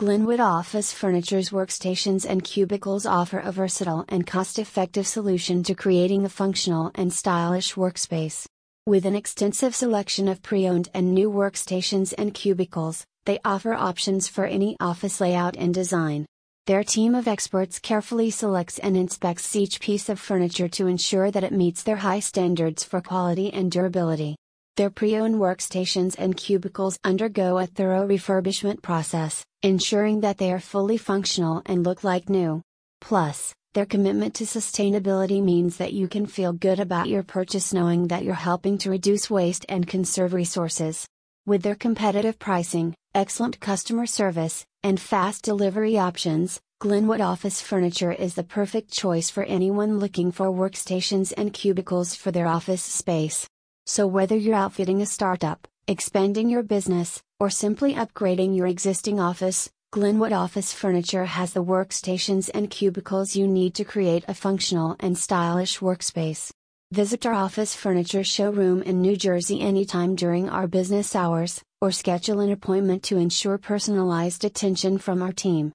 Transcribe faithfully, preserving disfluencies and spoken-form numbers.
Glenwood Office Furniture's workstations and cubicles offer a versatile and cost-effective solution to creating a functional and stylish workspace. With an extensive selection of pre-owned and new workstations and cubicles, they offer options for any office layout and design. Their team of experts carefully selects and inspects each piece of furniture to ensure that it meets their high standards for quality and durability. Their pre-owned workstations and cubicles undergo a thorough refurbishment process, ensuring that they are fully functional and look like new. Plus, their commitment to sustainability means that you can feel good about your purchase knowing that you're helping to reduce waste and conserve resources. With their competitive pricing, excellent customer service, and fast delivery options, Glenwood Office Furniture is the perfect choice for anyone looking for workstations and cubicles for their office space. So whether you're outfitting a startup, expanding your business, or simply upgrading your existing office, Glenwood Office Furniture has the workstations and cubicles you need to create a functional and stylish workspace. Visit our office furniture showroom in New Jersey anytime during our business hours, or schedule an appointment to ensure personalized attention from our team.